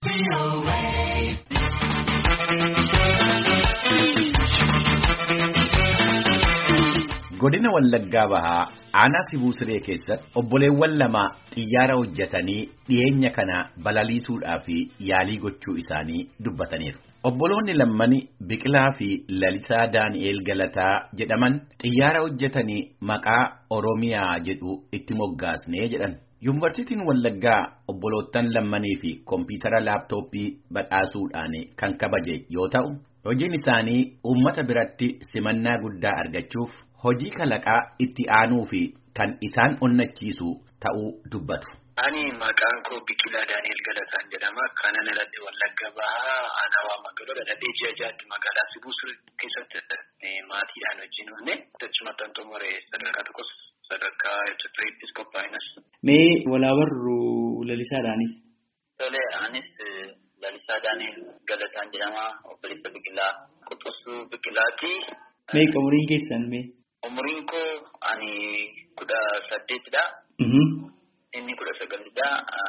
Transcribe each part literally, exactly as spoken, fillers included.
Godina Wallaggaa Bahaa aanaa Sibuu Siree keessatti obboleewwan lama xiyyaara hojjetanii dhiyeenya kana balaliisuudhaaf yaalii gochuu isaanii dubbataniiru. Obboloonni lammani Biqilaa fi Lalisaa Daani'eel Galataa jedhaman xiyyaara hojjetanii maqaa Oromiyaa jedhu itti moggaasnee jedhan. Yuunivarsiitiin Wallaggaa obbolootan lammanii fi kompiitara laaptooppii badhaasuudhaan kan kabaje yoo ta'u, hojiin isaanii uummata biratti simannaa guddaa argachuuf hojii kalaqaa itti aanuu fi kan isaan onnachiisu ta'uu dubbatu. Ani maqaan koo Biqilaa Daani'eel Galataan jedhama. Kanan irratti Wallaggaa Bahaa aanaa magaalaa dhadhee ji'a jaatti magaalaa Sibuu Siree keessatti maatiidhaan wajjin oolne achumatti an xumure sadarkaa tokkos sadarkaa Itoophiyaattis qophaa'inus. Mee walaabarru Lalisaadhaanis? Tole anis Lalisaa Daani'eel Galataan jedhama. Obboleessa Biqilaa Quxusuu Biqilaati. Mee umuriin keessan mee? Umuriin koo ani kudha saddeetidha. Inni kudha sagalidha.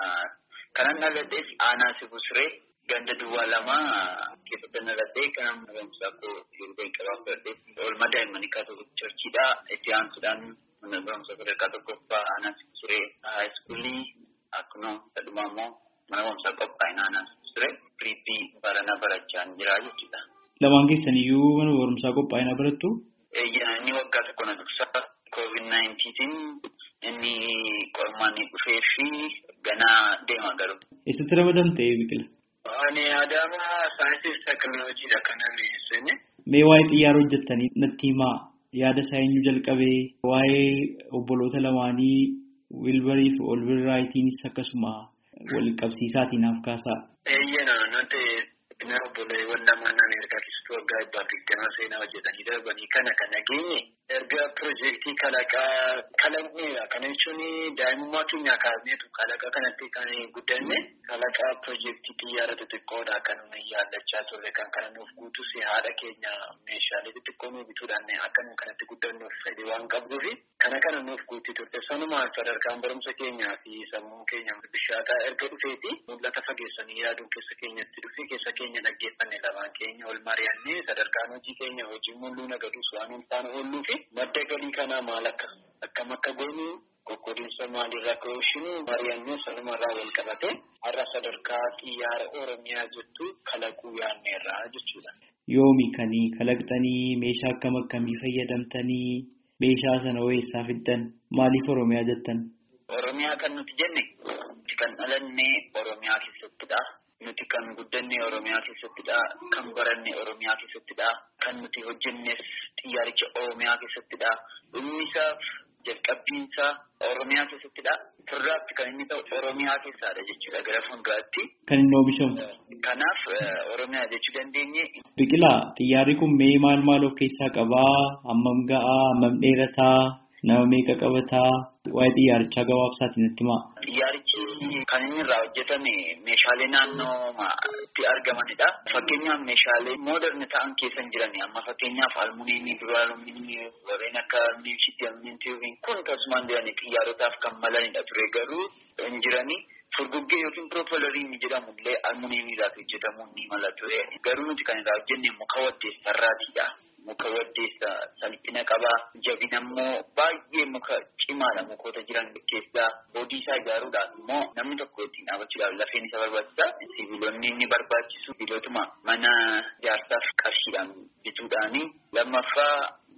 Kanan dhaladhees aanaa Sibuu Siree ganda duwwaa lama keessatti dhaladhee kanan barumsaa koo yeroo jalqabaaf fudhadhee oolmaa daa'immanii kaatolik chorchiidha. Itti aansuudhaan mana barumsa sadarkaa tokkoffaa aanaa Sibuu Siree haayiskuulii akkuma sadhumaa immoo mana barumsaa qophaa'ina aanaa Sibuu Siree piriippii baranaa barachaa jira jechuudha. Lamaan keessaniyyuu mana barumsaa qophaa'inaa barattu? Inni waggaa tokko na dursa koovid naayintiitiin inni qormaan dhufee fi ganaa deema garuu. Eessatti ramadamte Biqila? Ani Adaama saayinsii fi teekinooloojiidha kanan seene. Mee waa'ee xiyyaara hojjettanii natti himaa. Yaada isaa eenyu jalqabee waa'ee obboloota lamaanii Wilbarii fi Olbirraayiitiinis akkasuma wal qabsiisaatiin naaf kaasaa. Eeyyena nuti obboleewwan lamaan nan erga keessattuu waggaa dhibbaaf digdama seenaa hojjetanii darbanii kana kan nageenye erga piroojeektii kalaqaa kalaqneedha. Kana jechuun daa'imummaa keenyaa kaasneetu kalaqaa kanatti kan guddanne kalaqaa piroojeektii xiyyaara xixiqqoodha kan nuyi yaadachaa turre kan kana nuuf guutus haadha keenya meeshaalee xixiqqoo nuuf bituudhaan akka nu kanatti guddannuuf fedhii waan qabduufi kana kana nuuf guutii turte. Sanumaan sadarkaan barumsa keenyaa fi sammuu keenya bishaataa erga dhufeeti mul'ata fageessanii yaaduun keessa keenyatti dhufe keessa keenya dhaggeeffanne lamaan keenya ol mari'annee sadarkaan hojii keenya hojii mul'uu nagadus waan ulfaan oolluu fi madda galii kanaa maal akka akkam akka goonu qoqqoodinsa maalirraa ka'uushinu mari'annee sanumarraa wal qabate har'a sadarkaa xiyyaara Oromiyaa jettu kalaquu yaadneerraa jechuudha. Yoomi kanii kalaqxanii meeshaa akkam akkamii fayyadamtanii meeshaa sana eessaa fiddan maaliif Oromiyaa jettan? Oromiyaa kan nuti jenne kan dhalanne Oromiyaa keessattidha. Nuti kan guddanne Oromiyaa keessattidha. Kan baranne Oromiyaa keessattidha. Kan nuti hojjennes xiyyaaricha Oromiyaa keessattidha. Dhummisaaf jalqabbiinsaa Oromiyaa keessattidha. Firraatti kan inni ta'u Oromiyaa keessaadha jechuudha gara fuulduraatti. Kan inni oomishamu. Kanaaf Oromiyaa jechuu dandeenye. Biqilaa xiyyaarri kun mee maal maal of keessaa qabaa? Hammam ga'aa? Hammam dheerataa? Nama meeqa qabataa? Waa'ee xiyyaarichaa gabaabsaatiin natti himaa. Xiyyaarichi kan inni irraa hojjetame meeshaalee naannootti argamanidha. Fakkeenyaaf meeshaalee mooderni ta'an keessa jiran amma fakkeenyaaf almuuniyeemii, duraalumiinii warreen akka miibsiitii, almuuniyeemii kun akkasumaan jiranii xiyyaarotaaf kan malanidha ture garuu hin jiranii. Furguggee yookiin piroopelariin jedhamu illee almuuniyeemii irraa hojjetamuu ni mala ture. Garuu nuti kan irraa hojjenne muka waddeessarraatidha. Muka waddeessa salphina qabaa. Jabina immoo baay'ee muka cimaadha mukoota jiran keessaa. Boodii isaa ijaaruudhaaf immoo namni tokko ittiin dhaabachuudhaaf lafeen isa barbaachisa. Sibiilonni inni barbaachisu sibiilotuma mana ijaarsaaf qarshiidhaan bituudhaani. Lammaffaa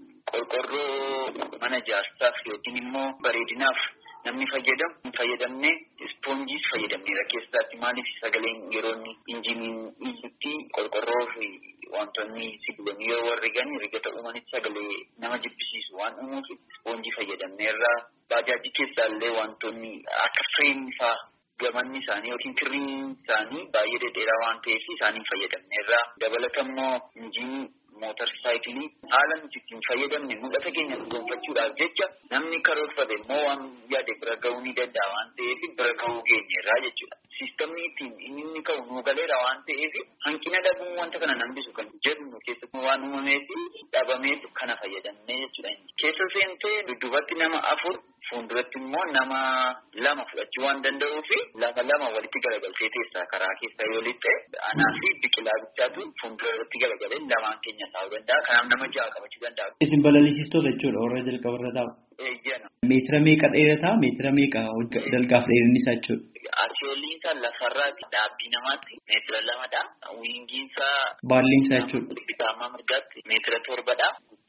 qorqorroo mana ijaarsaaf yookiin immoo bareedinaaf namni fayyadamu fayyadamne ispoonjiis fayyadamneera keessaatti maaliif sagaleen yeroo injiniin iyyutti qorqorroo fi wantoonni sibiilonni yoo warri gani rigata uumanitti sagalee nama jibbisiisu waan uumuuf ispoonjii fayyadamneerra. Baajaajii keessaallee wantoonni akka fireemii fa'aa gamanni isaanii yookiin kirriin isaanii baay'ee dhedheeraa waan ta'eef isaanii fayyadamneerra. Dabalatammoo injinii mootorsaayikilii haala nuti ittiin fayyadamne mul'ata keenya gonfachuudhaaf jecha namni karoorfate immoo waan yaade bira ga'uu ni danda'a waan ta'eef bira ga'uu geenyeerraa jechuudha. Siistamni ittiin inni ka'u nuu galeera waan ta'eef hanqina dhabuun wanta kana nambisu kan jedhu keessatti waan uumameef dhabameef kana fayyadamne jechuudha. Keessa seentee dudduubatti nama afur fuulduratti immoo nama lama fudhachuu waan danda'uu fi lama lama walitti garagaltee teessaa karaa keessa yoo lixxe anaa fi biqilaa bichaatu fuulduratti garagalee lamaan keenya taa'uu danda'a. Kanaaf nama ja'a qabachuu danda'a. Isin balalisiistota jechuudha warra jalqabarra taa'u. Eeyyana. Meetira meeqa dheerataa? Meetira meeqa dalgaaf dheerinni isaa jechuudha? Arjooliin isaa lafarraatti dhaabbii namaatti meetira lamadha. Wiingiin isaa baalliin isaa jechuudha. Bitaamaa mirgaatti meetira torbadha.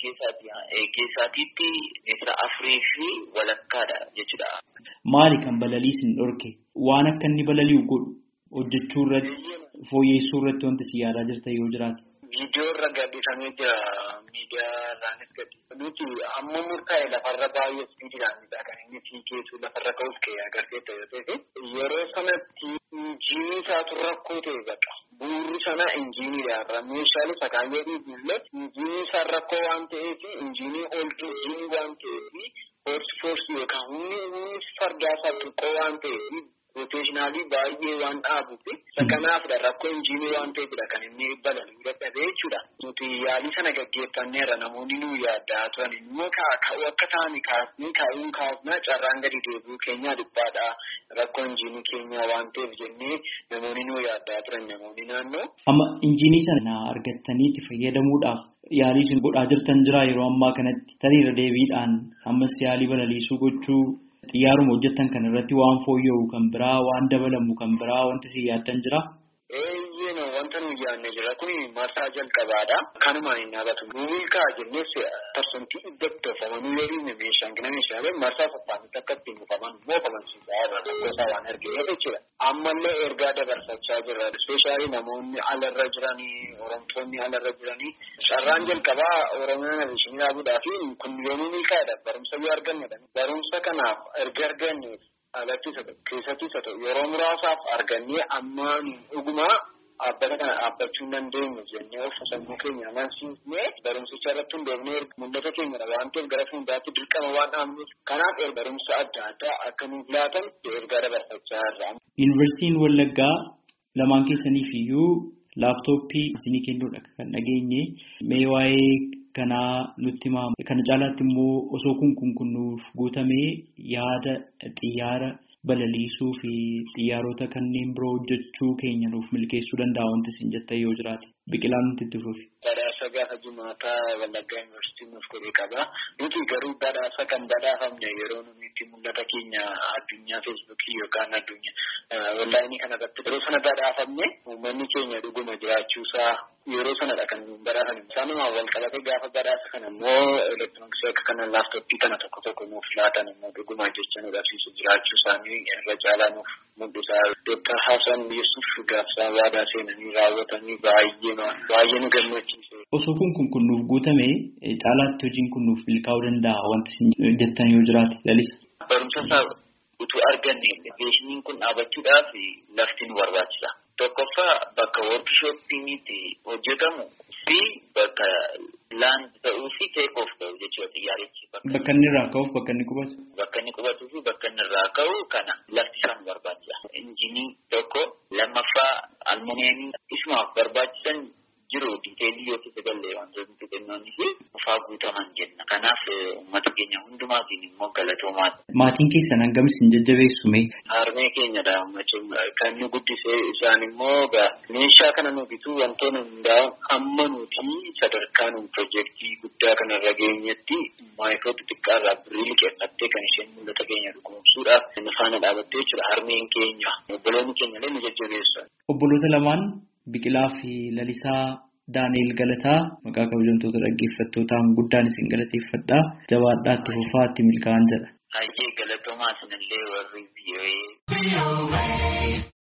Geessaatiitti meetira afurii fi walakkaadha jechuudha. Maali kan balaliisin dhorke? Waan akka inni balali'u godhu hojjechuu irratti fooyyessuu irratti wanti si yaadaa jirta yoo jiraate. Viidiyoo irra gadhiifamee jira miidiyaa irraanis gadhiifamee nuti amma murtaa'e lafarra baay'ee ispiidiidhaan kan inni fiigeetu lafarra ka'uuf ka'ee agarsiisa yoo ta'e yeroo sanatti injiinii isaatu rakkoo ta'e baqa. Bu'uurri sana injiiniidha. Meeshaalee sakaayyoo dhiibillee injiinii isaa rakkoo waan ta'eef injiinii ooltuu injiinii waan ta'eef foorsi foorsi yookaan humni humni fardaa isaa xiqqoo waan ta'eef roteeshinaalii baay'ee waan dhaabuuf kanaafidha rakkoo injiinii waan ta'eefidha kan inni balali'uu dadhabee jechuudha. Nuti yaalii sana gaggeeffanneerra namoonni nu yaaddaa turan immoo akka ta'an kaasnee kaa'uun kaasnaa carraan gadi deebi'uu keenyaa dhibbaadha. Rakkoo injiinii keenyaa waan ta'eef jennee namoonni nu yaaddaa turan namoonni naannoo. Amma injiinii sana argattanii itti fayyadamuudhaaf yaalii isin godhaa jirtan jira yeroo ammaa kanatti tariirra deebiidhaan ammas yaalii balaliisuu gochuu xiyyaaruma hojjettan kan irratti waan fooyya'u kan biraa waan dabalamu kan biraa wanti si yaaddan jira. Eeyyee wanta nu yaadne jira kun marsaa jalqabaadha. Kanumaan hin dhaabatu. Milkaa jennees parsantii iddootti oofamanuu yoo dhiibne meeshaan gina meeshaalee marsaa sassaanitti akka ittiin oofaman immoo qabansiisaa irra rakkoosaa waan arginu jechuudha. Ammallee ergaa dabarsachaa jirra. Ispeeshaalii namoonni alarra jiranii, oromtoonni alarra jiranii carraan jalqabaa Oromiyaa nabishinii dhaabuudhaa fi kun yoomuu milkaa'edha. Barumsa yoo argannedha. Barumsa kanaaf erga arganneef alattis keessattis haa ta'u yeroo muraasaaf argannee ammaan dhugumaa dhaabbata kana dhaabbachuu hin dandeenyu jennee of sammuu keenya amansiisnee barumsicha irratti hundoofnee mul'ata keenyadha waan ta'eef gara fuulduraatti dirqama waan dhaabneef kanaaf barumsa adda addaa akka nuuf laatan ergaa dabarsachaa jirra. Yuunivarsiitiin Wallaggaa lamaan keessaniif iyyuu laaptooppii isinii kennuudha kan dhageenye mee waa'ee kanaa nutti himaa. Kana caalaatti immoo osoo kun kun kunnuuf guutamee yaada xiyyaara balaliisuu fi xiyyaarota kanneen biroo hojjechuu keenya nuuf milkeessuu danda'a wanti isin jettan yoo jiraate biqilaan nuti itti fufi. Badhaasa gaafa jimaataa Wallaggaa Yuunivarsiitii nuuf godhee qaba. Nuti garuu badhaasa kan badhaafamne yeroo nuti itti mul'ata keenya addunyaa feesbuukii yookaan addunyaa onlaayinii kanarratti yeroo sana badhaafamne uummanni keenya dhuguma jiraachuusaa yeroo sanadha kan badhaafame. Isaanumaa wal qabatee gaafa badhaasa kana immoo elektirooniksii akka kana laaftoppii kana tokko tokko nuuf laatan immoo dhuguma jecha nu dhabsiisu jiraachuu isaanii irra caalaa nuuf mul'isaa. Dooktar Hasan Yesuuf gaafsaa waadaa seenanii raawwatanii baay'ee baay'ee nu gammachiise. Osoo kun kun kun nuuf guutame caalaatti hojiin kun nuuf milkaa'uu danda'a wanti isin jettan yoo jiraate lalisa. Barumsa isaa utuu arganne beeshiniin kun dhaabachuudhaaf lafti nu barbaachisa. Tokkoffaa bakka workshoppiinitti hojjetamu fi bakka laand ta'uu fi teek oof ta'u jechuudha xiyyaarichi. Bakka inni irraa ka'uuf bakka inni qubatu. Bakka inni qubatuu fi bakka inni irraa ka'u kana lafti isaa nu barbaachisa. Injiinii tokko lammaffaa almuneemii isumaaf barbaachisan jiru diiteelii yoo keessa galee wantoonni xixiqqoonni fi ufaa guutaman jenna. Kanaaf uummata keenya hundumaatiin immoo galatoomaadha. Maatiin keessan hangam isin jajjabeessume? Harmee keenyadha kan nu guddisee isaan immoo meeshaa kana nu bituu wantoonni hundaa amma nuti sadarkaa nu piroojeektii guddaa kanarra geenyetti maayikiroo xixiqqaa irraa birrii liqeeffattee kan isheen mul'ata keenya dhugoomsuudhaaf nu faana dhaabattee jechuudha. Harmeen keenya obboloonni keenya illee nu jajjabeessan. Obboloota lamaan Biqilaa fi Lalisaa Daani'el Galataa maqaa kabajamtoota dhaggeeffattootaan guddaan isin galateeffadha. Jabaadhaatti fufaatti milkaa'an jedha. Hayyee galatoomaa isinillee warri biyyoee.